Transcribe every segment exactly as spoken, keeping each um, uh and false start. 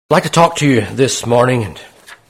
I'd like to talk to you this morning, and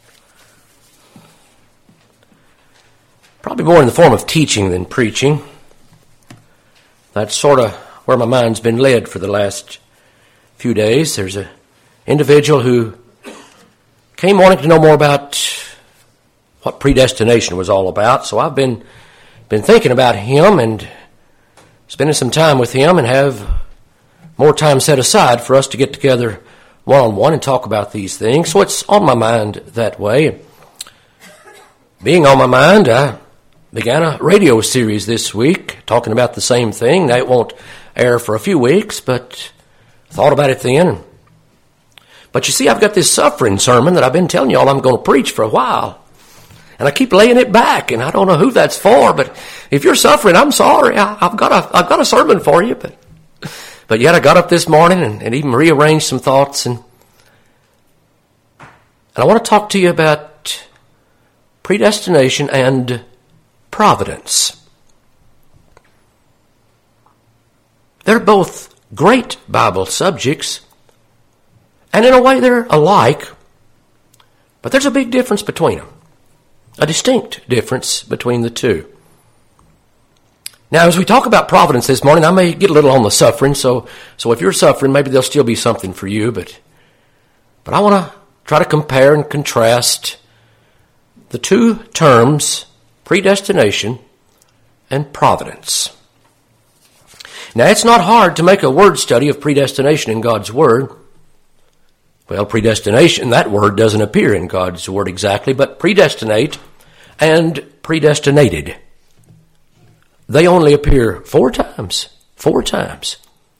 probably more in the form of teaching than preaching. That's sort of where my mind's been led for the last few days. There's an individual who came wanting to know more about what predestination was all about, so I've been been thinking about him and spending some time with him and have more time set aside for us to get together one-on-one and talk about these things. So it's on my mind that way. Being on my mind, I began a radio series this week talking about the same thing. Now, it won't air for a few weeks, but I thought about it then. But you see, I've got this suffering sermon that I've been telling y'all I'm going to preach for a while. And I keep laying it back, and I don't know who that's for, but if you're suffering, I'm sorry. I, I've got a, I've got a sermon for you, but But yet I got up this morning and, and even rearranged some thoughts, and, and I want to talk to you about predestination and providence. They're both great Bible subjects, and in a way they're alike, but there's a big difference between them, a distinct difference between the two. Now, as we talk about providence this morning, I may get a little on the suffering, so so if you're suffering, maybe there'll still be something for you, but but I want to try to compare and contrast the two terms, predestination and providence. Now, it's not hard to make a word study of predestination in God's Word. Well, predestination, that word doesn't appear in God's Word exactly, but predestinate and predestinated, they only appear four times. Four times.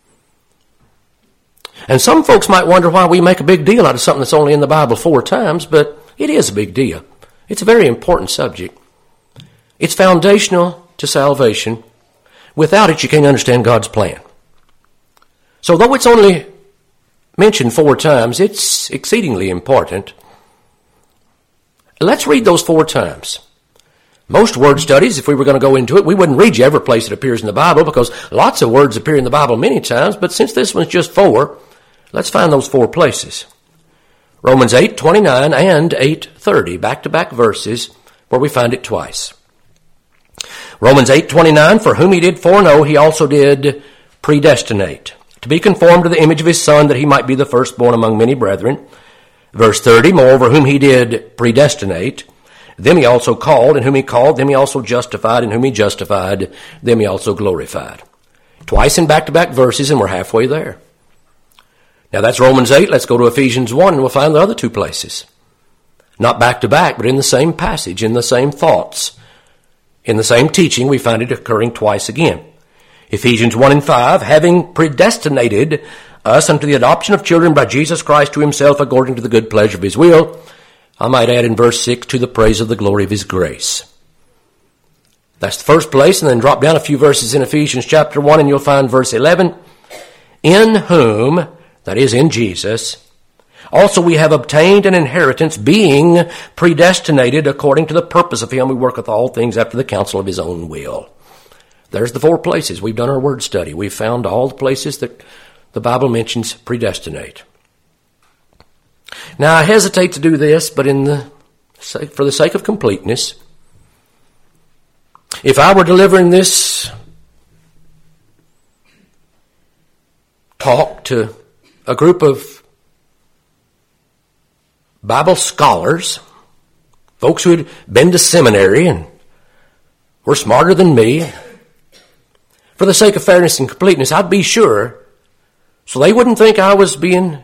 And some folks might wonder why we make a big deal out of something that's only in the Bible four times, but it is a big deal. It's a very important subject. It's foundational to salvation. Without it, you can't understand God's plan. So though it's only mentioned four times, it's exceedingly important. Let's read those four times. Most word studies, if we were going to go into it, we wouldn't read you every place it appears in the Bible because lots of words appear in the Bible many times, but since this one's just four, let's find those four places. Romans eight twenty-nine and eight thirty, back-to-back verses where we find it twice. Romans eight twenty-nine, for whom he did foreknow, he also did predestinate, to be conformed to the image of his Son, that he might be the firstborn among many brethren. Verse thirty, moreover, whom he did predestinate, them he also called, and whom he called, them he also justified, and whom he justified, them he also glorified. Twice in back-to-back verses, and we're halfway there. Now that's Romans eight. Let's go to Ephesians one, and we'll find the other two places. Not back-to-back, but in the same passage, in the same thoughts. In the same teaching, we find it occurring twice again. Ephesians one and five, having predestinated us unto the adoption of children by Jesus Christ to himself according to the good pleasure of his will, I might add in verse six, to the praise of the glory of his grace. That's the first place, and then drop down a few verses in Ephesians chapter one, and you'll find verse eleven. In whom, that is in Jesus, also we have obtained an inheritance, being predestinated according to the purpose of him who worketh all things after the counsel of his own will. There's the four places. We've done our word study. We've found all the places that the Bible mentions predestinate. Now, I hesitate to do this, but in the for the sake of completeness, if I were delivering this talk to a group of Bible scholars, folks who had been to seminary and were smarter than me, for the sake of fairness and completeness, I'd be sure, so they wouldn't think I was being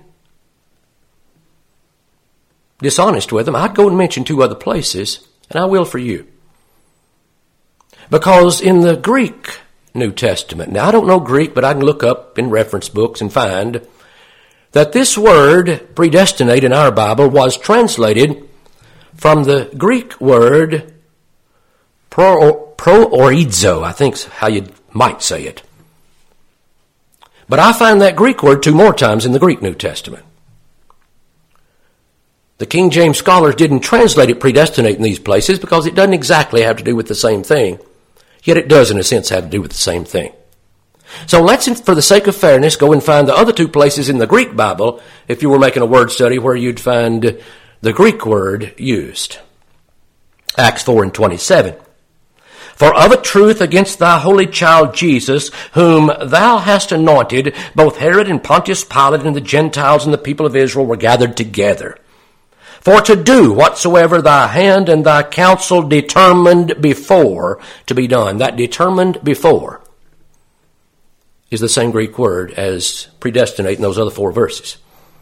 dishonest with them, I'd go and mention two other places, and I will for you. Because in the Greek New Testament, now I don't know Greek, but I can look up in reference books and find that this word, predestinate, in our Bible was translated from the Greek word pro, proorizo, I think's how you might say it. But I find that Greek word two more times in the Greek New Testament. The King James scholars didn't translate it predestinate in these places because it doesn't exactly have to do with the same thing. Yet it does, in a sense, have to do with the same thing. So let's, for the sake of fairness, go and find the other two places in the Greek Bible, if you were making a word study, where you'd find the Greek word used. Acts four and twenty-seven. For of a truth against thy holy child Jesus, whom thou hast anointed, both Herod and Pontius Pilate and the Gentiles and the people of Israel were gathered together, for to do whatsoever thy hand and thy counsel determined before to be done. That determined before is the same Greek word as predestinate in those other four verses.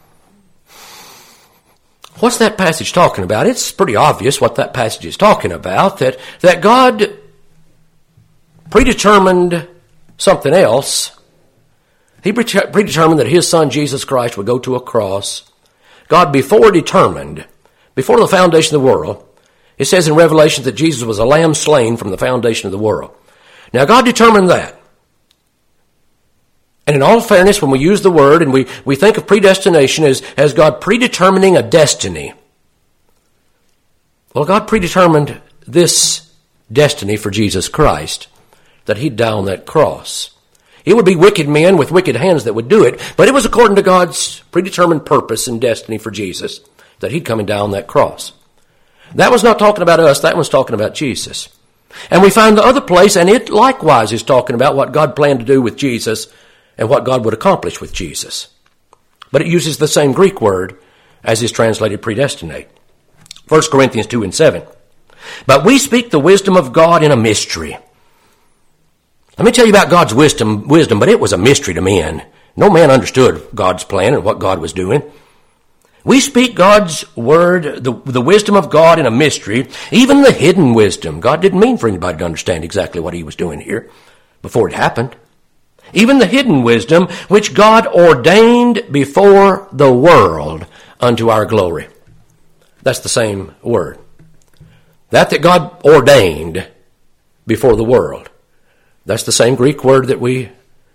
What's that passage talking about? It's pretty obvious what that passage is talking about, that, that God predetermined something else. He predetermined that his son Jesus Christ would go to a cross. God before determined, before the foundation of the world, it says in Revelation that Jesus was a lamb slain from the foundation of the world. Now God determined that. And in all fairness, when we use the word and we, we think of predestination as, as God predetermining a destiny, well, God predetermined this destiny for Jesus Christ, that he'd die on that cross. It would be wicked men with wicked hands that would do it, but it was according to God's predetermined purpose and destiny for Jesus that he'd come and die on that cross. That was not talking about us, that was talking about Jesus. And we find the other place, and it likewise is talking about what God planned to do with Jesus and what God would accomplish with Jesus. But it uses the same Greek word as is translated predestinate. First Corinthians two and seven. But we speak the wisdom of God in a mystery. Let me tell you about God's wisdom, wisdom, but it was a mystery to men. No man understood God's plan and what God was doing. We speak God's word, the, the wisdom of God in a mystery, even the hidden wisdom. God didn't mean for anybody to understand exactly what he was doing here before it happened. Even the hidden wisdom which God ordained before the world unto our glory. That's the same word. That that God ordained before the world. That's the same Greek word that we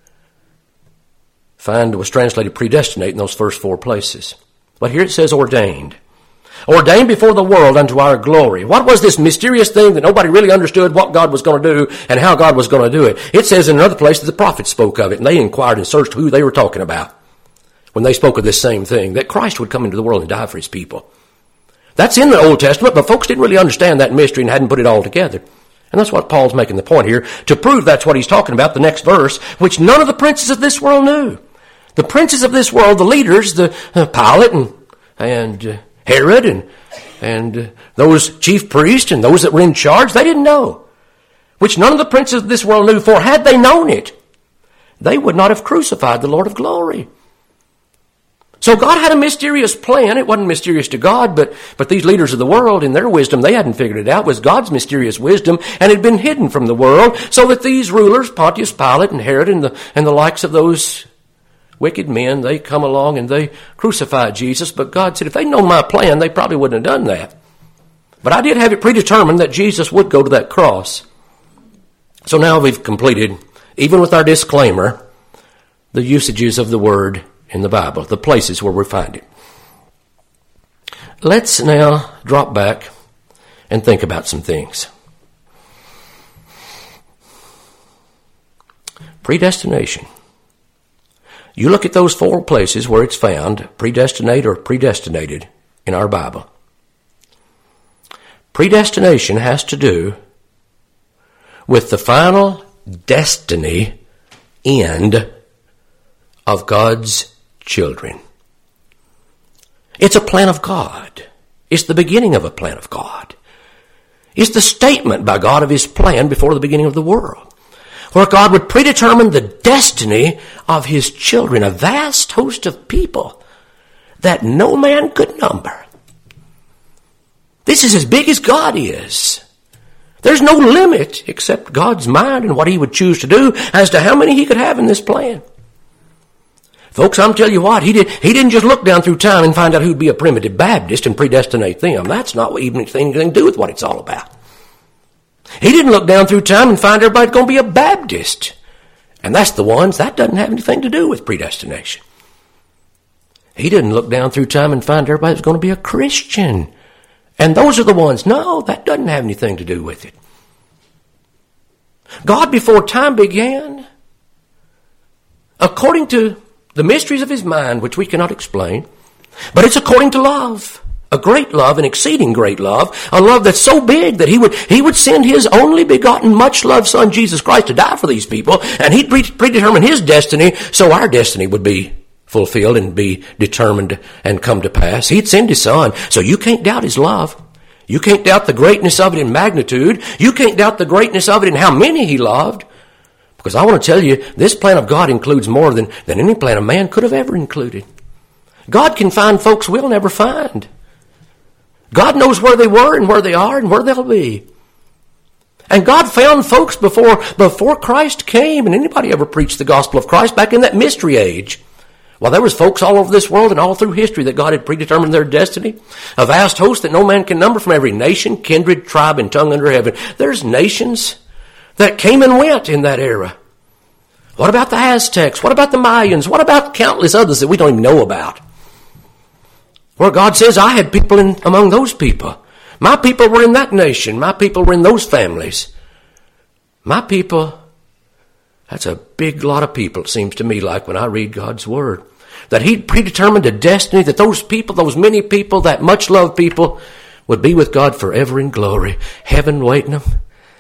find was translated predestinate in those first four places. But here it says ordained. Ordained before the world unto our glory. What was this mysterious thing that nobody really understood what God was going to do and how God was going to do it? It says in another place that the prophets spoke of it, and they inquired and searched who they were talking about when they spoke of this same thing, that Christ would come into the world and die for his people. That's in the Old Testament, but folks didn't really understand that mystery and hadn't put it all together. And that's what Paul's making the point here, to prove that's what he's talking about, the next verse, which none of the princes of this world knew. The princes of this world, the leaders, the uh, Pilate and, and uh, Herod and, and uh, those chief priests and those that were in charge, they didn't know. Which none of the princes of this world knew, for had they known it, they would not have crucified the Lord of glory. So God had a mysterious plan. It wasn't mysterious to God, but, but these leaders of the world, in their wisdom, they hadn't figured it out. It was God's mysterious wisdom, and it had been hidden from the world, so that these rulers, Pontius Pilate and Herod and the, and the likes of those wicked men, they come along and they crucified Jesus. But God said, if they'd known my plan, they probably wouldn't have done that. But I did have it predetermined that Jesus would go to that cross. So now we've completed, even with our disclaimer, the usages of the word in the Bible, the places where we find it. Let's now drop back and think about some things. Predestination. You look at those four places where it's found, predestinate or predestinated in our Bible. Predestination has to do with the final destiny end of God's children. It's a plan of God. It's the beginning of a plan of God. It's the statement by God of his plan before the beginning of the world, where God would predetermine the destiny of his children, a vast host of people that no man could number. This is as big as God is. There's no limit except God's mind and what he would choose to do as to how many he could have in this plan. Folks, I'm telling you what, he, did, he didn't just look down through time and find out who'd be a primitive Baptist and predestinate them. That's not even anything to do with what it's all about. He didn't look down through time and find everybody's going to be a Baptist. And that's the ones, that doesn't have anything to do with predestination. He didn't look down through time and find everybody's going to be a Christian. And those are the ones, no, that doesn't have anything to do with it. God, before time began, according to the mysteries of his mind, which we cannot explain, but it's according to love. A great love, an exceeding great love, a love that's so big that he would he would send his only begotten, much-loved Son, Jesus Christ, to die for these people, and he'd pre- predetermine his destiny so our destiny would be fulfilled and be determined and come to pass. He'd send his Son, so you can't doubt his love. You can't doubt the greatness of it in magnitude. You can't doubt the greatness of it in how many he loved. Because I want to tell you, this plan of God includes more than, than any plan of man could have ever included. God can find folks we'll never find. God knows where they were and where they are and where they'll be. And God found folks before, before Christ came, and anybody ever preached the gospel of Christ back in that mystery age. Well, there was folks all over this world and all through history that God had predetermined their destiny. A vast host that no man can number from every nation, kindred, tribe, and tongue under heaven. There's nations that came and went in that era. What about the Aztecs? What about the Mayans? What about countless others that we don't even know about? Where God says, I had people in among those people. My people were in that nation. My people were in those families. My people, that's a big lot of people, it seems to me like when I read God's Word. That He'd predetermined a destiny that those people, those many people, that much-loved people, would be with God forever in glory. Heaven waiting them.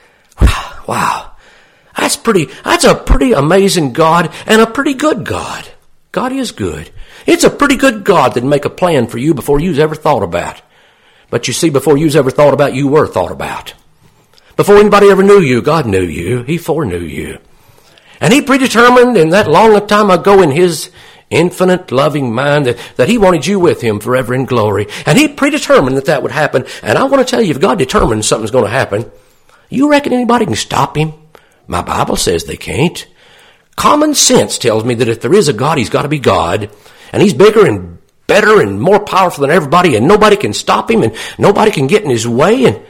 Wow. That's pretty, that's a pretty amazing God and a pretty good God. God is good. It's a pretty good God that'd make a plan for you before you's ever thought about. But you see, before you's ever thought about, you were thought about. Before anybody ever knew you, God knew you. He foreknew you. And He predetermined in that long time ago in His infinite loving mind that, that He wanted you with Him forever in glory. And He predetermined that that would happen. And I want to tell you, if God determines something's going to happen, you reckon anybody can stop Him? My Bible says they can't. Common sense tells me that if there is a God, He's got to be God. And He's bigger and better and more powerful than everybody, and nobody can stop Him, and nobody can get in His way. And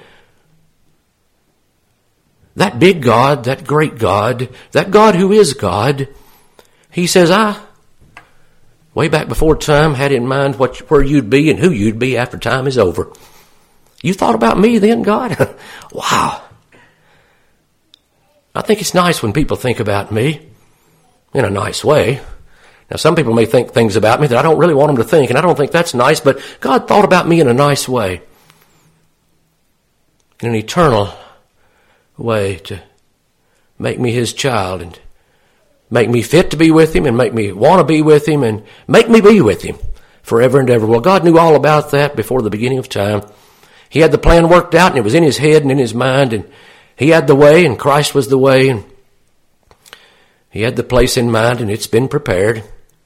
that big God, that great God, that God who is God, He says, I, way back before time, had in mind what where you'd be and who you'd be after time is over. You thought about me then, God? Wow. I think it's nice when people think about me in a nice way. Now, some people may think things about me that I don't really want them to think, and I don't think that's nice, but God thought about me in a nice way, in an eternal way, to make me His child and make me fit to be with Him and make me want to be with Him and make me be with Him forever and ever. Well, God knew all about that before the beginning of time. He had the plan worked out, and it was in His head and in His mind, and He had the way, and Christ was the way, and He had the place in mind, and it's been prepared.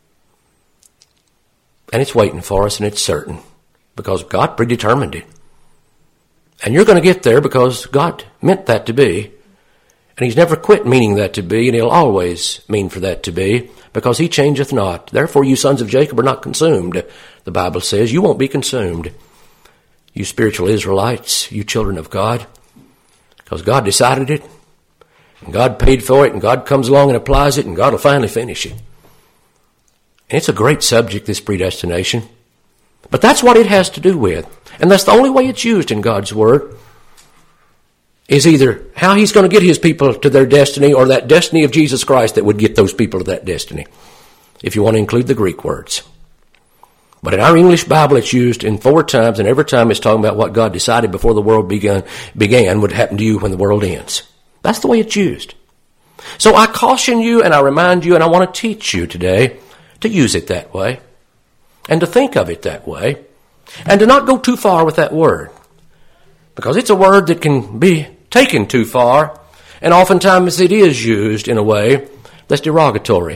And it's waiting for us, and it's certain, because God predetermined it. And you're going to get there because God meant that to be. And He's never quit meaning that to be, and He'll always mean for that to be, because He changeth not. Therefore you sons of Jacob are not consumed, the Bible says. You won't be consumed. You spiritual Israelites, you children of God, because God decided it, and God paid for it, and God comes along and applies it, and God will finally finish it. It's a great subject, this predestination. But that's what it has to do with. And that's the only way it's used in God's Word, is either how He's going to get His people to their destiny or that destiny of Jesus Christ that would get those people to that destiny, if you want to include the Greek words. But in our English Bible, it's used in four times, and every time it's talking about what God decided before the world began, began would happen to you when the world ends. That's the way it's used. So I caution you and I remind you and I want to teach you today to use it that way, and to think of it that way, and to not go too far with that word, because it's a word that can be taken too far, and oftentimes it is used in a way that's derogatory.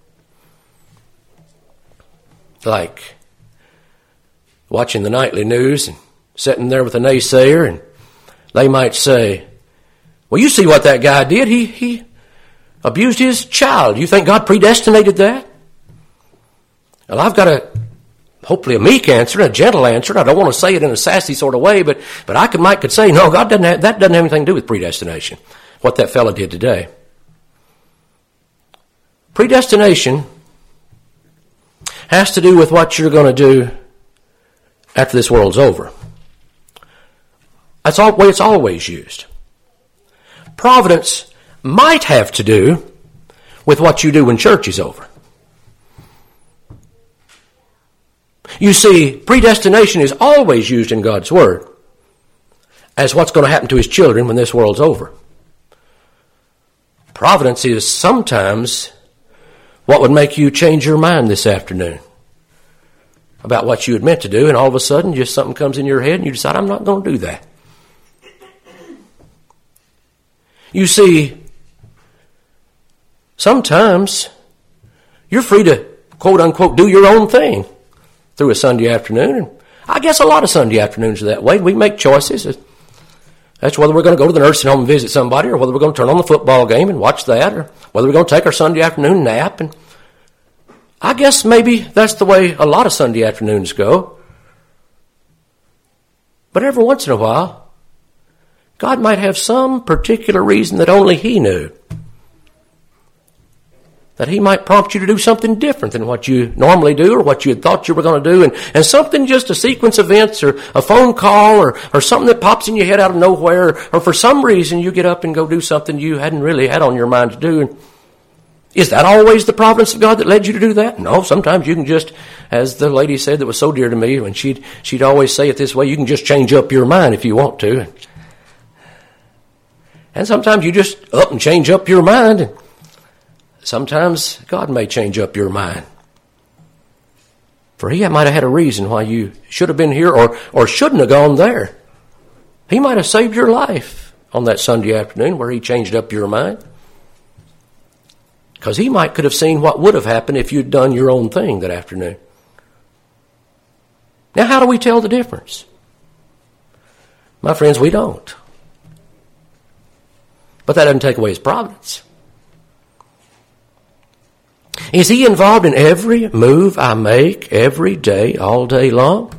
Like watching the nightly news and sitting there with a naysayer, and they might say, well, you see what that guy did. He, he abused his child. You think God predestinated that? Well, I've got a, hopefully a meek answer, a gentle answer. I don't want to say it in a sassy sort of way, but, but I could, might could say, no, God doesn't have, that doesn't have anything to do with predestination, what that fellow did today. Predestination has to do with what you're going to do after this world's over. That's the way it's always used. Providence might have to do with what you do when church is over. You see, predestination is always used in God's Word as what's going to happen to His children when this world's over. Providence is sometimes what would make you change your mind this afternoon about what you had meant to do, and all of a sudden just something comes in your head and you decide, I'm not going to do that. You see, sometimes you're free to, quote unquote, do your own thing through a Sunday afternoon. And I guess a lot of Sunday afternoons are that way. We make choices. That's whether we're going to go to the nursing home and visit somebody, or whether we're going to turn on the football game and watch that, or whether we're going to take our Sunday afternoon nap. And I guess maybe that's the way a lot of Sunday afternoons go. But every once in a while, God might have some particular reason that only He knew, that He might prompt you to do something different than what you normally do or what you had thought you were going to do, and, and something, just a sequence of events or a phone call or, or something that pops in your head out of nowhere, or for some reason you get up and go do something you hadn't really had on your mind to do. And is that always the providence of God that led you to do that? No, sometimes you can just, as the lady said that was so dear to me, when she'd, she'd always say it this way, you can just change up your mind if you want to. And sometimes you just up and change up your mind. And sometimes God may change up your mind. For He might have had a reason why you should have been here or, or shouldn't have gone there. He might have saved your life on that Sunday afternoon where He changed up your mind. Because He might could have seen what would have happened if you'd done your own thing that afternoon. Now, how do we tell the difference? My friends, we don't. But that doesn't take away His providence. Is He involved in every move I make every day, all day long?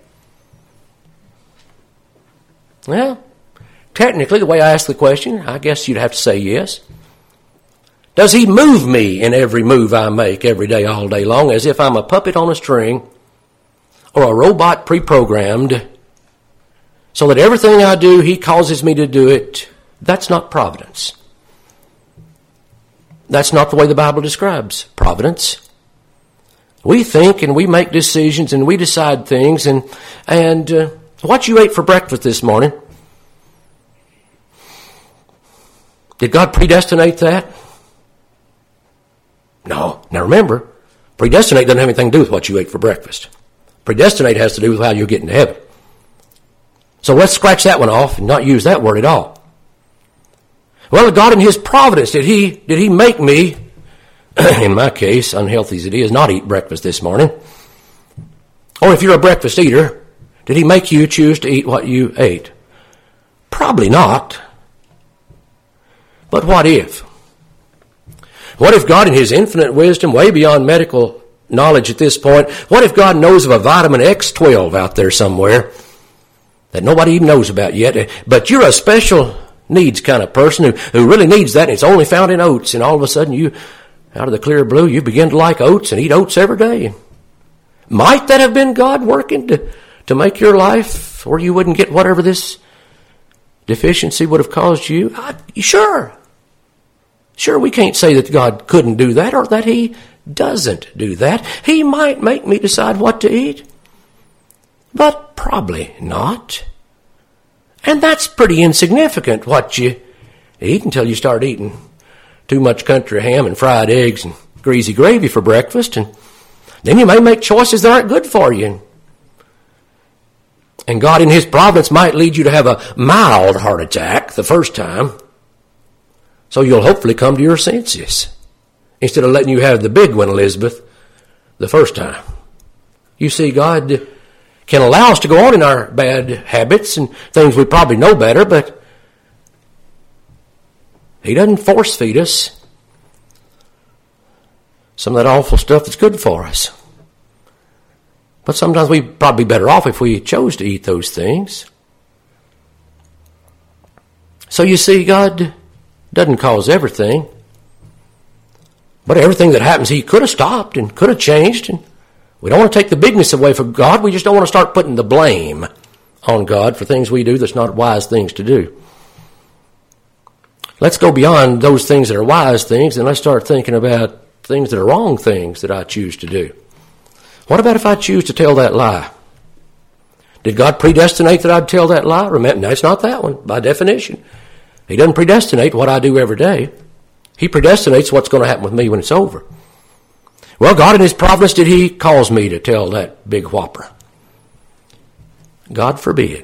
Well, technically, the way I ask the question, I guess you'd have to say yes. Does He move me in every move I make every day, all day long, as if I'm a puppet on a string or a robot pre-programmed, so that everything I do, He causes me to do it? That's not providence. That's not the way the Bible describes providence. We think and we make decisions and we decide things. And and uh, what you ate for breakfast this morning, did God predestinate that? No. Now remember, predestinate doesn't have anything to do with what you ate for breakfast. Predestinate has to do with how you'll get into heaven. So let's scratch that one off and not use that word at all. Well, God in His providence, did He did He make me, in my case, unhealthy as it is, not eat breakfast this morning? Or if you're a breakfast eater, did He make you choose to eat what you ate? Probably not. But what if? What if God in His infinite wisdom, way beyond medical knowledge at this point, what if God knows of a vitamin X twelve out there somewhere that nobody even knows about yet, but you're a special needs kind of person who, who really needs that, and it's only found in oats, and all of a sudden you, out of the clear blue, you begin to like oats and eat oats every day. Might that have been God working to, to make your life where you wouldn't get whatever this deficiency would have caused you? I, sure. Sure, we can't say that God couldn't do that or that He doesn't do that. He might make me decide what to eat, but probably not. And that's pretty insignificant, what you eat, until you start eating too much country ham and fried eggs and greasy gravy for breakfast. And then you may make choices that aren't good for you. And God in His providence might lead you to have a mild heart attack the first time, so you'll hopefully come to your senses, instead of letting you have the big one, Elizabeth, the first time. You see, God can allow us to go on in our bad habits and things we probably know better, but He doesn't force feed us some of that awful stuff that's good for us. But sometimes we'd probably be better off if we chose to eat those things. So you see, God doesn't cause everything, but everything that happens He could have stopped and could have changed. And we don't want to take the bigness away from God. We just don't want to start putting the blame on God for things we do that's not wise things to do. Let's go beyond those things that are wise things, and let's start thinking about things that are wrong things that I choose to do. What about if I choose to tell that lie? Did God predestinate that I'd tell that lie? Remember, no, it's not that one, by definition. He doesn't predestinate what I do every day. He predestinates what's going to happen with me when it's over. Well, God in His providence, did He cause me to tell that big whopper? God forbid.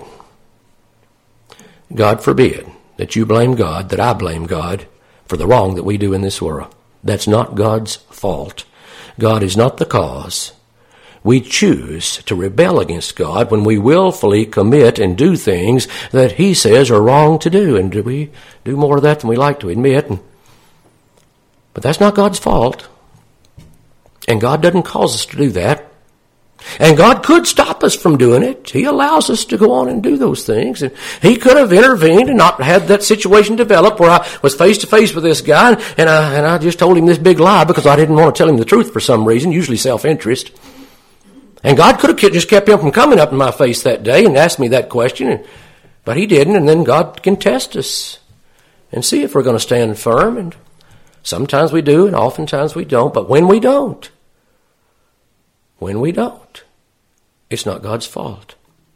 God forbid that you blame God, that I blame God for the wrong that we do in this world. That's not God's fault. God is not the cause. We choose to rebel against God when we willfully commit and do things that He says are wrong to do. And we do more of that than we like to admit. But that's not God's fault. And God doesn't cause us to do that. And God could stop us from doing it. He allows us to go on and do those things. And He could have intervened and not had that situation develop where I was face to face with this guy and I, and I just told him this big lie because I didn't want to tell him the truth for some reason, usually self-interest. And God could have just kept him from coming up in my face that day and asked me that question, but He didn't. And then God can test us and see if we're going to stand firm. And sometimes we do and oftentimes we don't. But when we don't, when we don't, it's not God's fault.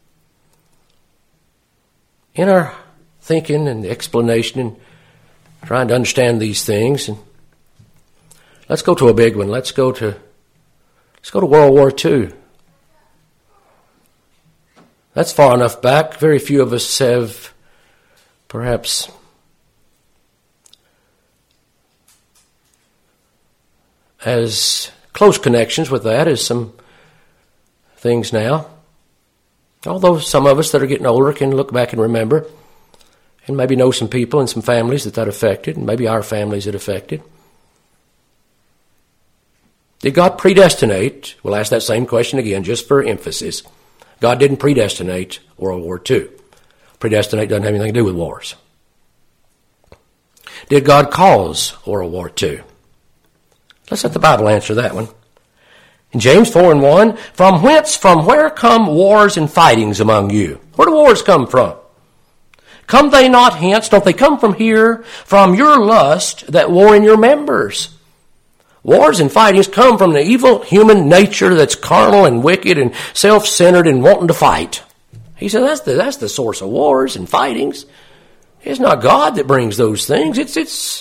In our thinking and explanation and trying to understand these things, and let's go to a big one. Let's go to let's go to World War Two. That's far enough back. Very few of us have perhaps as close connections with that as some things now. Although some of us that are getting older can look back and remember and maybe know some people and some families that that affected, and maybe our families it affected. Did God predestinate? We'll ask that same question again just for emphasis. God didn't predestinate World War Two. Predestinate doesn't have anything to do with wars. Did God cause World War Two? Let's let the Bible answer that one. In James four and one, from whence, from where come wars and fightings among you? Where do wars come from? Come they not hence? Don't they come from here? From your lust that war in your members. Wars and fightings come from the evil human nature that's carnal and wicked and self-centered and wanting to fight. He said that's the, that's the source of wars and fightings. It's not God that brings those things. It's, it's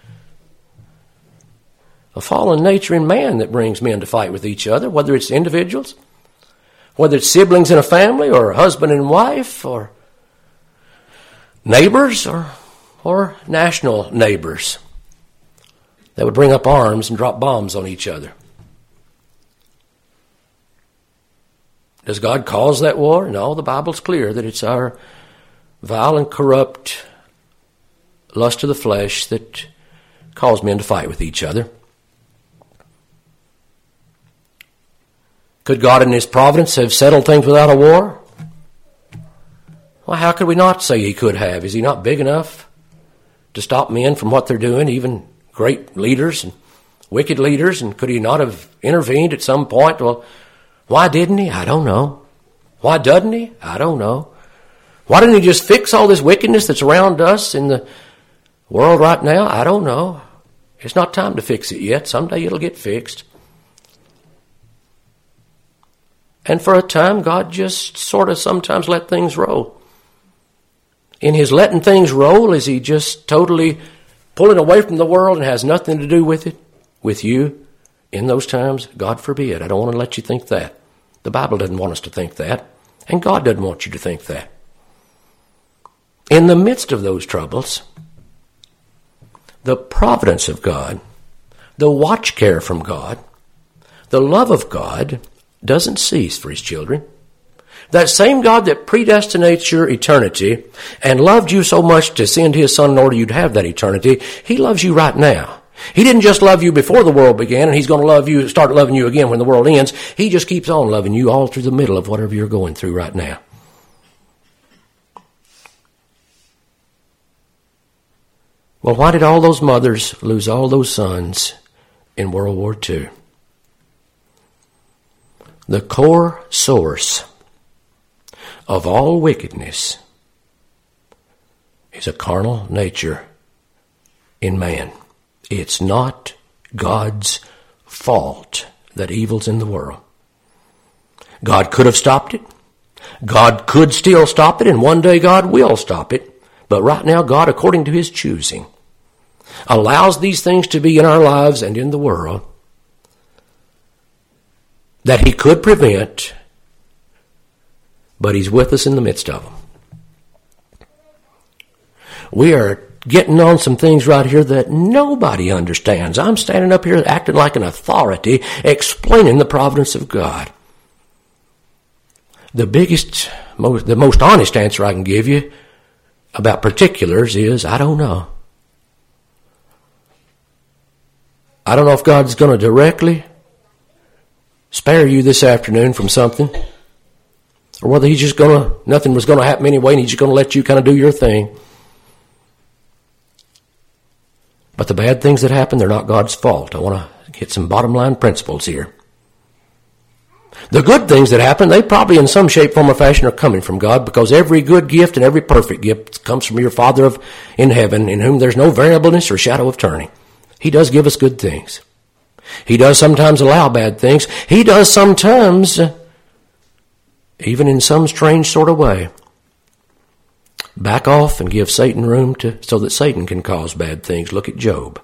a fallen nature in man that brings men to fight with each other, whether it's individuals, whether it's siblings in a family or husband and wife or neighbors or, or national neighbors. That would bring up arms and drop bombs on each other. Does God cause that war? No, the Bible's clear that it's our vile and corrupt lust of the flesh that cause men to fight with each other. Could God in His providence have settled things without a war? Well, how could we not say He could have? Is He not big enough to stop men from what they're doing, even great leaders and wicked leaders, and could He not have intervened at some point? Well, why didn't He? I don't know. Why doesn't He? I don't know. Why didn't He just fix all this wickedness that's around us in the world right now? I don't know. It's not time to fix it yet. Someday it'll get fixed. And for a time, God just sort of sometimes let things roll. In His letting things roll, is He just totally pulling away from the world and has nothing to do with it, with you, in those times? God forbid. I don't want to let you think that. The Bible doesn't want us to think that, and God doesn't want you to think that. In the midst of those troubles, the providence of God, the watch care from God, the love of God doesn't cease for His children. That same God that predestinates your eternity and loved you so much to send His Son in order you'd have that eternity, He loves you right now. He didn't just love you before the world began, and He's going to love you, start loving you again when the world ends. He just keeps on loving you all through the middle of whatever you're going through right now. Well, why did all those mothers lose all those sons in World War Two? The core source of all wickedness is a carnal nature in man. It's not God's fault that evil's in the world. God could have stopped it. God could still stop it, and one day God will stop it. But right now, God, according to His choosing, allows these things to be in our lives and in the world that He could prevent, but He's with us in the midst of them. We are getting on some things right here that nobody understands. I'm standing up here acting like an authority, explaining the providence of God. The biggest, most, the most honest answer I can give you about particulars is, I don't know. I don't know if God's going to directly spare you this afternoon from something, or whether He's just going to, nothing was going to happen anyway, and He's just going to let you kind of do your thing. But the bad things that happen, they're not God's fault. I want to get some bottom line principles here. The good things that happen, they probably in some shape, form, or fashion are coming from God, because every good gift and every perfect gift comes from your Father of in heaven, in whom there's no variableness or shadow of turning. He does give us good things. He does sometimes allow bad things. He does sometimes, even in some strange sort of way, back off and give Satan room to so that Satan can cause bad things. Look at Job.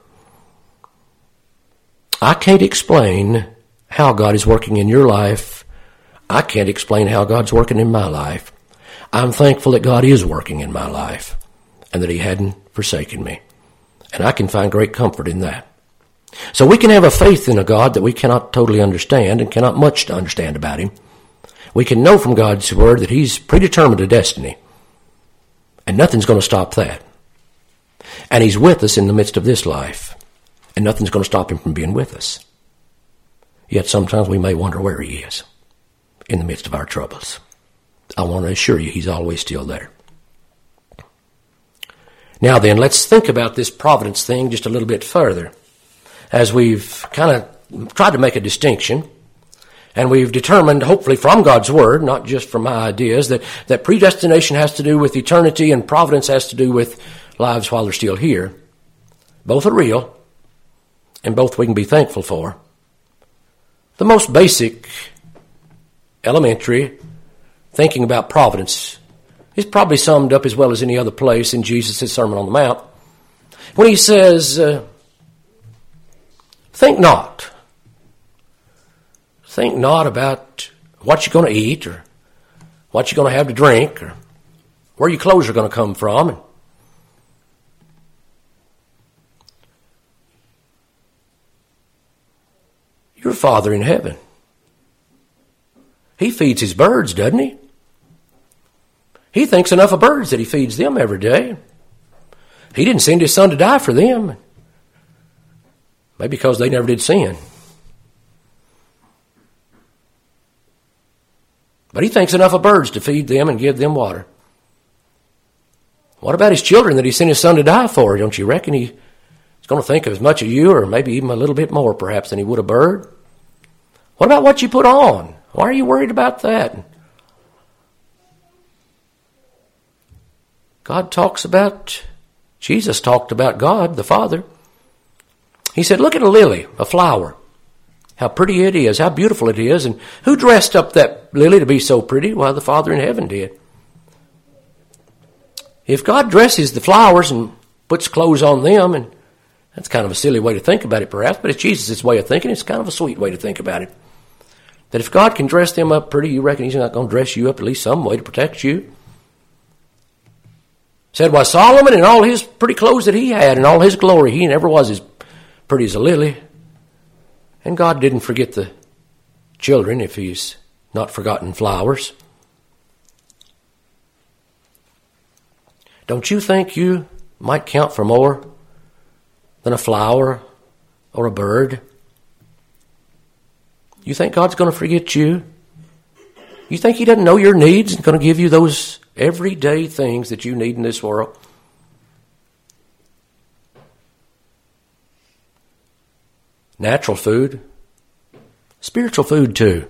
I can't explain how God is working in your life. I can't explain how God's working in my life. I'm thankful that God is working in my life and that He hadn't forsaken me. And I can find great comfort in that. So we can have a faith in a God that we cannot totally understand and cannot much to understand about Him. We can know from God's Word that He's predetermined a destiny. And nothing's going to stop that. And He's with us in the midst of this life. And nothing's going to stop Him from being with us. Yet sometimes we may wonder where He is in the midst of our troubles. I want to assure you He's always still there. Now then, let's think about this providence thing just a little bit further. As we've kind of tried to make a distinction, and we've determined, hopefully from God's Word, not just from my ideas, that, that predestination has to do with eternity and providence has to do with lives while they're still here. Both are real, and both we can be thankful for. The most basic, elementary thinking about providence is probably summed up as well as any other place in Jesus' Sermon on the Mount, when He says, uh, think not. Think not about what you're going to eat or what you're going to have to drink or where your clothes are going to come from. Your Father in heaven, He feeds His birds, doesn't He? He thinks enough of birds that He feeds them every day. He didn't send His Son to die for them. Maybe because they never did sin. But He thinks enough of birds to feed them and give them water. What about His children that He sent His Son to die for? Don't you reckon He's going to think of as much of you, or maybe even a little bit more perhaps than He would a bird? What about what you put on? Why are you worried about that? God talks about, Jesus talked about God, the Father. He said, look at a lily, a flower. How pretty it is, how beautiful it is. And who dressed up that lily to be so pretty? Well, the Father in heaven did. If God dresses the flowers and puts clothes on them, and that's kind of a silly way to think about it perhaps, but it's Jesus' way of thinking. It's kind of a sweet way to think about it. That if God can dress them up pretty, you reckon He's not going to dress you up at least some way to protect you? Said, why, Solomon and all his pretty clothes that he had and all his glory, he never was as pretty as a lily. And God didn't forget the children if He's not forgotten flowers. Don't you think you might count for more than a flower or a bird? You think God's going to forget you? You think He doesn't know your needs and going to give you those everyday things that you need in this world? Natural food, spiritual food too.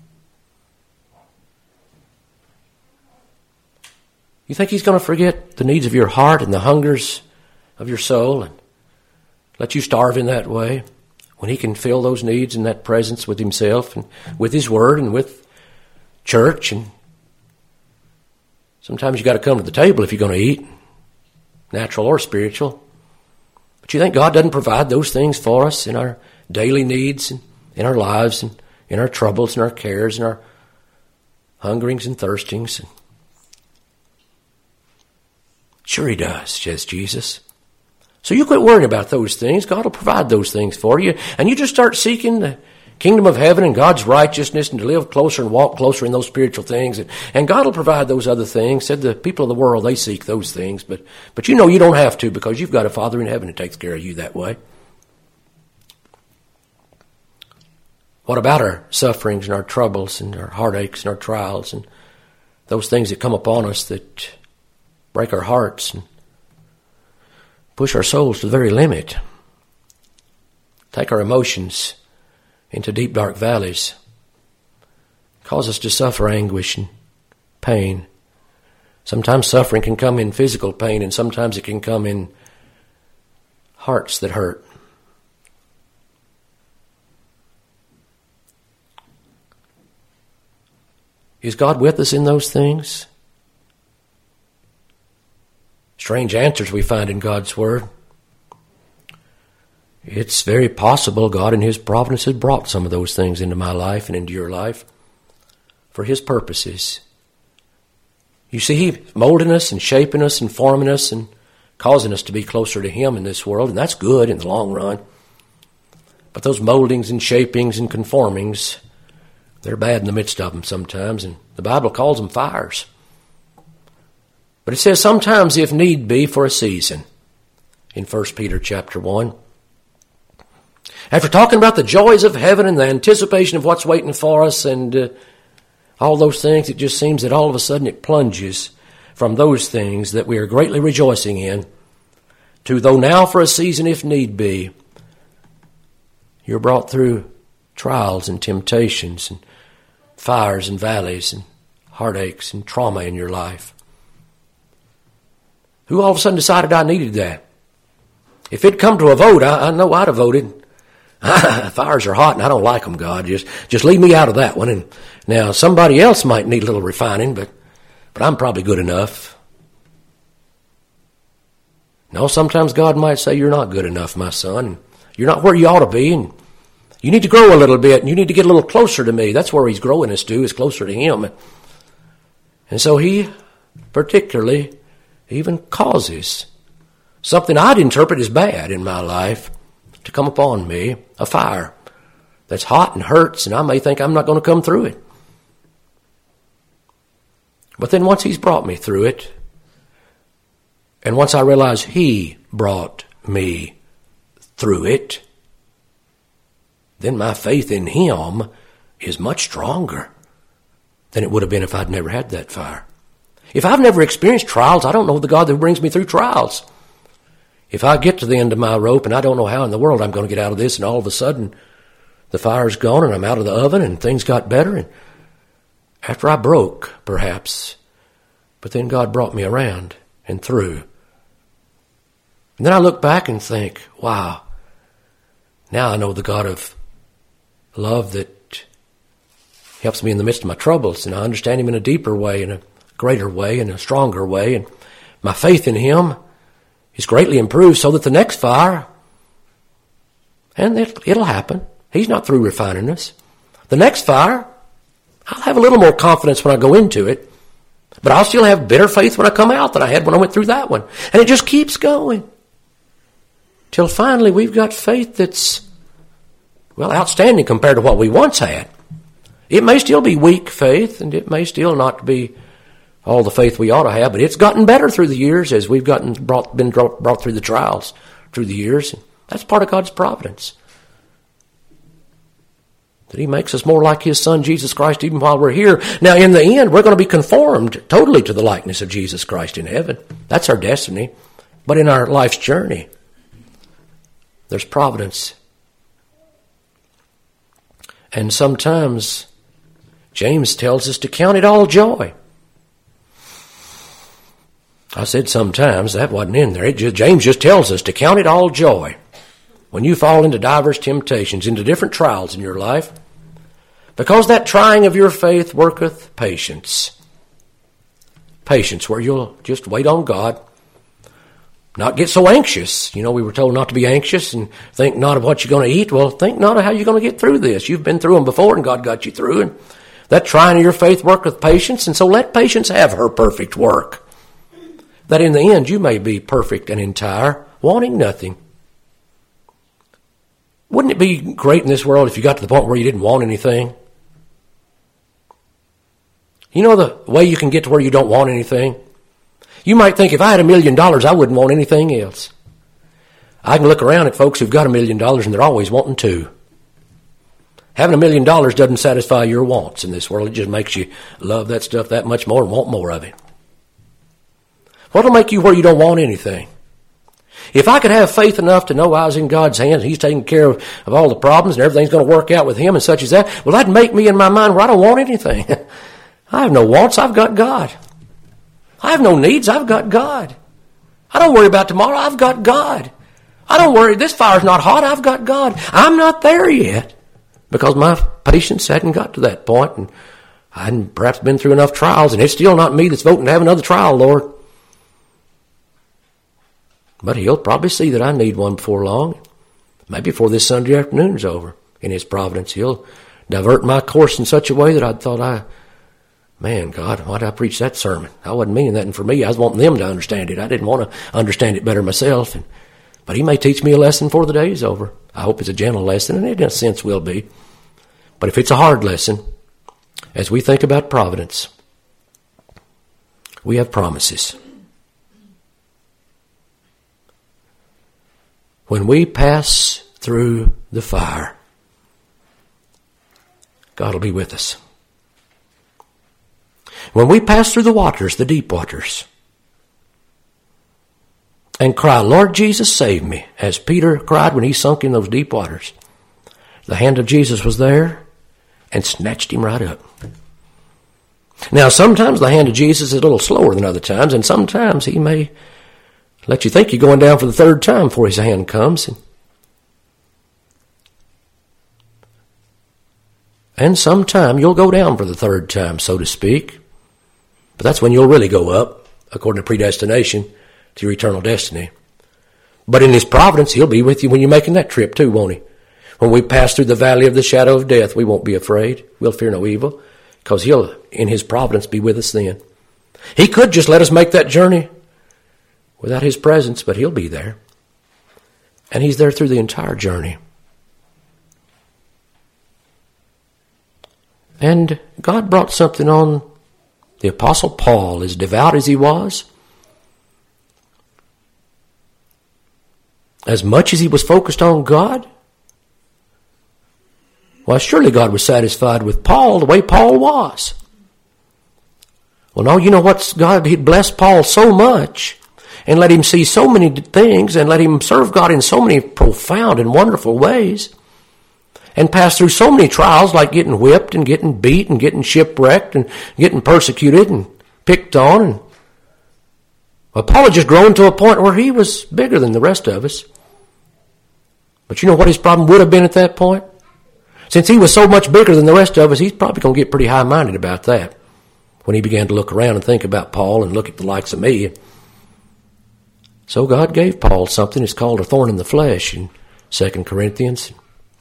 You think He's going to forget the needs of your heart and the hungers of your soul and let you starve in that way when He can fill those needs in that presence with Himself and with His Word and with church, and sometimes you got to come to the table if you're going to eat, natural or spiritual. But you think God doesn't provide those things for us in our daily needs and in our lives and in our troubles and our cares and our hungerings and thirstings? Sure He does, says Jesus. So you quit worrying about those things. God will provide those things for you. And you just start seeking the kingdom of heaven and God's righteousness and to live closer and walk closer in those spiritual things. And, and God will provide those other things. Said the people of the world, they seek those things. But, but you know you don't have to, because you've got a Father in heaven who takes care of you that way. What about our sufferings and our troubles and our heartaches and our trials and those things that come upon us that break our hearts and push our souls to the very limit, take our emotions into deep, dark valleys, cause us to suffer anguish and pain? Sometimes suffering can come in physical pain, and sometimes it can come in hearts that hurt. Is God with us in those things? Strange answers we find in God's Word. It's very possible God in His providence has brought some of those things into my life and into your life for His purposes. You see, He's molding us and shaping us and forming us and causing us to be closer to Him in this world, and that's good in the long run. But those moldings and shapings and conformings, they're bad in the midst of them sometimes, and the Bible calls them fires. But it says sometimes, if need be, for a season in First Peter chapter one. After talking about the joys of heaven and the anticipation of what's waiting for us and uh, all those things, it just seems that all of a sudden it plunges from those things that we are greatly rejoicing in to, though now for a season, if need be, you're brought through trials and temptations and fires and valleys and heartaches and trauma in your life. Who all of a sudden decided I needed that? If it'd come to a vote, I, I know I'd have voted. Fires are hot and I don't like them, God. Just just leave me out of that one. And now somebody else might need a little refining, but but I'm probably good enough. No, sometimes God might say, you're not good enough, my son. You're not where you ought to be, and you need to grow a little bit, and you need to get a little closer to me. That's where He's growing us to, is closer to Him. And so He particularly even causes something I'd interpret as bad in my life to come upon me, a fire that's hot and hurts, and I may think I'm not going to come through it. But then once He's brought me through it, and once I realize He brought me through it, then my faith in Him is much stronger than it would have been if I'd never had that fire. If I've never experienced trials, I don't know the God that brings me through trials. If I get to the end of my rope and I don't know how in the world I'm going to get out of this, and all of a sudden the fire's gone and I'm out of the oven and things got better, and after I broke, perhaps, but then God brought me around and through. And then I look back and think, wow, now I know the God of love that helps me in the midst of my troubles, and I understand Him in a deeper way, in a greater way, in a stronger way, and my faith in Him is greatly improved so that the next fire, and it, it'll happen. He's not through refining us. The next fire, I'll have a little more confidence when I go into it, but I'll still have better faith when I come out than I had when I went through that one. And it just keeps going till finally we've got faith that's, well, outstanding compared to what we once had. It may still be weak faith, and it may still not be all the faith we ought to have, but it's gotten better through the years as we've gotten brought, been brought through the trials through the years. And that's part of God's providence, that He makes us more like His Son, Jesus Christ, even while we're here. Now, in the end, we're going to be conformed totally to the likeness of Jesus Christ in heaven. That's our destiny. But in our life's journey, there's providence. And sometimes James tells us to count it all joy. I said sometimes, that wasn't in there. It just, James just tells us to count it all joy when you fall into diverse temptations, into different trials in your life. Because that trying of your faith worketh patience. Patience, where you'll just wait on God. Not get so anxious. You know, we were told not to be anxious and think not of what you're going to eat. Well, think not of how you're going to get through this. You've been through them before and God got you through. And that trying of your faith worketh patience. And so let patience have her perfect work, that in the end you may be perfect and entire, wanting nothing. Wouldn't it be great in this world if you got to the point where you didn't want anything? You know the way you can get to where you don't want anything? You might think, if I had a million dollars, I wouldn't want anything else. I can look around at folks who've got a million dollars and they're always wanting two. Having a million dollars doesn't satisfy your wants in this world. It just makes you love that stuff that much more and want more of it. What'll make you where you don't want anything? If I could have faith enough to know I was in God's hands, He's taking care of, of all the problems and everything's going to work out with Him and such as that, well, that'd make me in my mind where I don't want anything. I have no wants, I've got God. I have no needs, I've got God. I don't worry about tomorrow, I've got God. I don't worry, this fire's not hot, I've got God. I'm not there yet because my patience hadn't got to that point, and I hadn't perhaps been through enough trials, and it's still not me that's voting to have another trial, Lord. But He'll probably see that I need one before long. Maybe before this Sunday afternoon is over. In His providence, He'll divert my course in such a way that I thought I... Man, God, why did I preach that sermon? I wasn't meaning that for me. I was wanting them to understand it. I didn't want to understand it better myself. And, but He may teach me a lesson before the day is over. I hope it's a gentle lesson, and it in a sense will be. But if it's a hard lesson, as we think about providence, we have promises. When we pass through the fire, God will be with us. When we pass through the waters, the deep waters, and cry, Lord Jesus, save me, as Peter cried when he sunk in those deep waters, the hand of Jesus was there and snatched him right up. Now, sometimes the hand of Jesus is a little slower than other times, and sometimes He may let you think you're going down for the third time before His hand comes. And, and sometime you'll go down for the third time, so to speak. But that's when you'll really go up, according to predestination, to your eternal destiny. But in His providence, He'll be with you when you're making that trip too, won't He? When we pass through the valley of the shadow of death, we won't be afraid. We'll fear no evil, because He'll, in His providence, be with us then. He could just let us make that journey without His presence, but He'll be there. And He's there through the entire journey. And God brought something on the Apostle Paul, as devout as he was, as much as he was focused on God. Well, surely God was satisfied with Paul the way Paul was. Well, no, you know what? God had blessed Paul so much and let him see so many things and let him serve God in so many profound and wonderful ways and pass through so many trials, like getting whipped and getting beat and getting shipwrecked and getting persecuted and picked on. And well, Paul had just grown to a point where he was bigger than the rest of us. But you know what his problem would have been at that point? Since he was so much bigger than the rest of us, he's probably going to get pretty high-minded about that when he began to look around and think about Paul and look at the likes of me. So God gave Paul something. It's called a thorn in the flesh in Second Corinthians.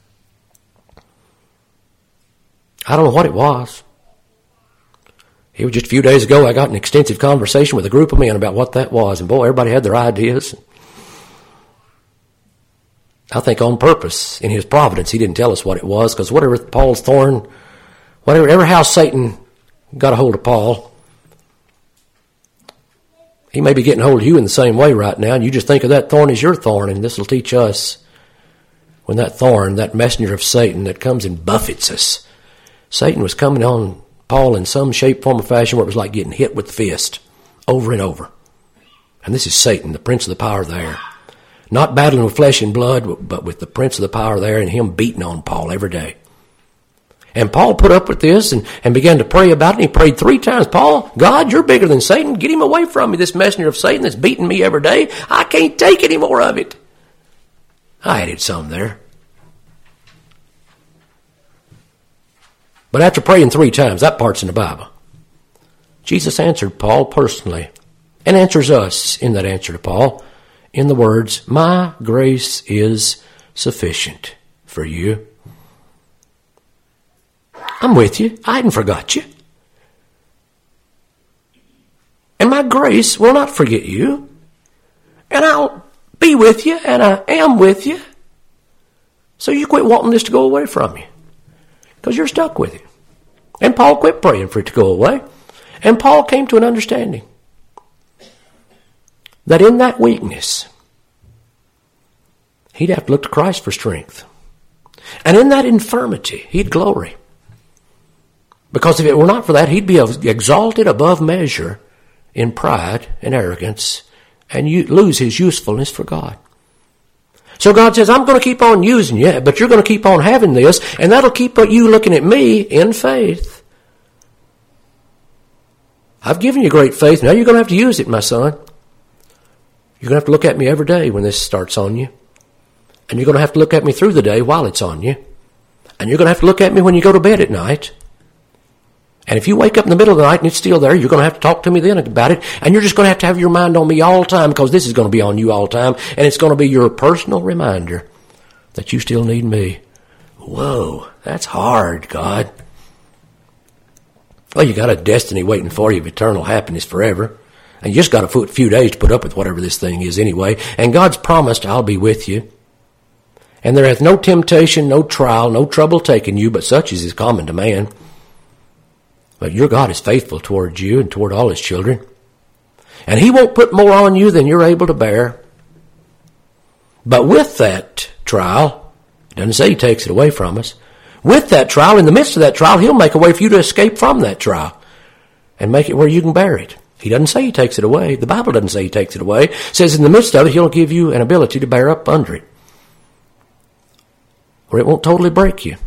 I don't know what it was. It was just a few days ago I got an extensive conversation with a group of men about what that was. And boy, everybody had their ideas. I think on purpose, in His providence, He didn't tell us what it was, because whatever Paul's thorn, whatever, ever how Satan got a hold of Paul, he may be getting a hold of you in the same way right now, and you just think of that thorn as your thorn, and this will teach us when that thorn, that messenger of Satan that comes and buffets us, Satan was coming on Paul in some shape, form, or fashion where it was like getting hit with the fist over and over. And this is Satan, the prince of the power of the air. Not battling with flesh and blood, but with the prince of the power of the air and him beating on Paul every day. And Paul put up with this and, and began to pray about it. And he prayed three times, Paul, God, you're bigger than Satan. Get him away from me, this messenger of Satan that's beating me every day. I can't take any more of it. I added some there. But after praying three times, that part's in the Bible. Jesus answered Paul personally and answers us in that answer to Paul in the words, my grace is sufficient for you. I'm with you. I hadn't forgot you. And my grace will not forget you. And I'll be with you, and I am with you. So you quit wanting this to go away from you, because you're stuck with it. And Paul quit praying for it to go away. And Paul came to an understanding that in that weakness, he'd have to look to Christ for strength. And in that infirmity, he'd glory. Because if it were not for that, he'd be exalted above measure in pride and arrogance and you lose his usefulness for God. So God says, I'm going to keep on using you, but you're going to keep on having this, and that'll keep you looking at me in faith. I've given you great faith. Now you're going to have to use it, my son. You're going to have to look at me every day when this starts on you. And you're going to have to look at me through the day while it's on you. And you're going to have to look at me when you go to bed at night. And if you wake up in the middle of the night and it's still there, you're going to have to talk to me then about it. And you're just going to have to have your mind on me all the time, because this is going to be on you all the time. And it's going to be your personal reminder that you still need me. Whoa, that's hard, God. Well, you got a destiny waiting for you of eternal happiness forever. And you just got a few days to put up with whatever this thing is anyway. And God's promised, I'll be with you. And there hath no temptation, no trial, no trouble taken you, but such as is common to man. But your God is faithful toward you and toward all his children. And he won't put more on you than you're able to bear. But with that trial, it doesn't say he takes it away from us. With that trial, in the midst of that trial, he'll make a way for you to escape from that trial and make it where you can bear it. He doesn't say he takes it away. The Bible doesn't say he takes it away. It says in the midst of it, he'll give you an ability to bear up under it, where it won't totally break you.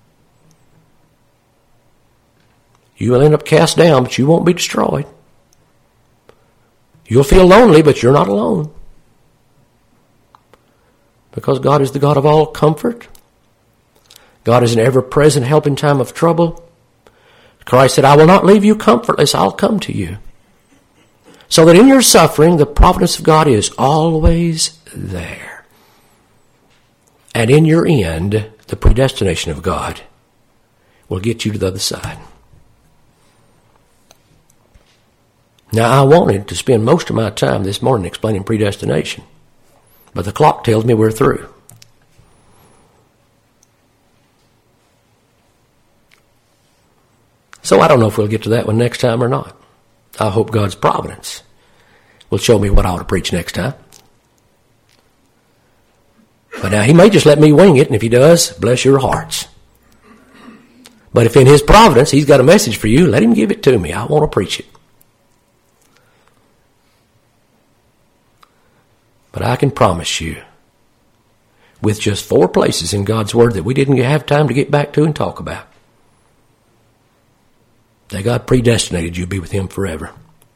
You will end up cast down, but you won't be destroyed. You'll feel lonely, but you're not alone. Because God is the God of all comfort. God is an ever-present help in time of trouble. Christ said, I will not leave you comfortless, I'll come to you. So that in your suffering, the providence of God is always there. And in your end, the predestination of God will get you to the other side. Now, I wanted to spend most of my time this morning explaining predestination, but the clock tells me we're through. So I don't know if we'll get to that one next time or not. I hope God's providence will show me what I ought to preach next time. But now he may just let me wing it, and if he does, bless your hearts. But if in his providence he's got a message for you, let him give it to me. I want to preach it. But I can promise you, with just four places in God's Word that we didn't have time to get back to and talk about, that God predestinated you to be with him forever.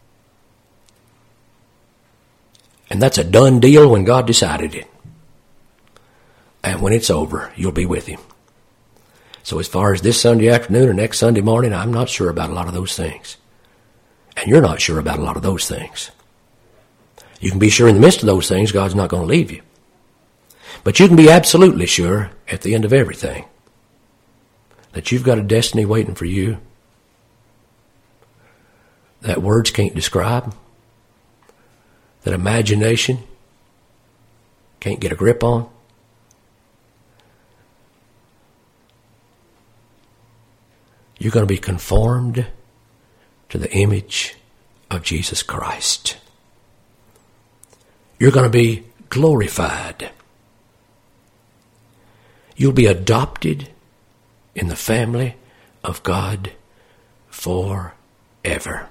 And that's a done deal when God decided it. And when it's over, you'll be with him. So as far as this Sunday afternoon or next Sunday morning, I'm not sure about a lot of those things. And you're not sure about a lot of those things. You can be sure in the midst of those things, God's not going to leave you. But you can be absolutely sure at the end of everything that you've got a destiny waiting for you that words can't describe, that imagination can't get a grip on. You're going to be conformed to the image of Jesus Christ. You're going to be glorified. You'll be adopted in the family of God forever.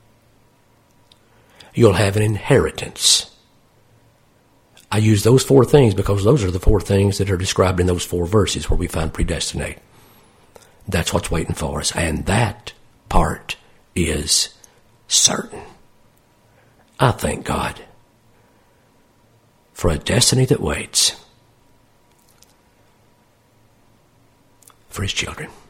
You'll have an inheritance. I use those four things because those are the four things that are described in those four verses where we find predestinate. That's what's waiting for us. And that part is certain. I thank God for a destiny that waits for his children.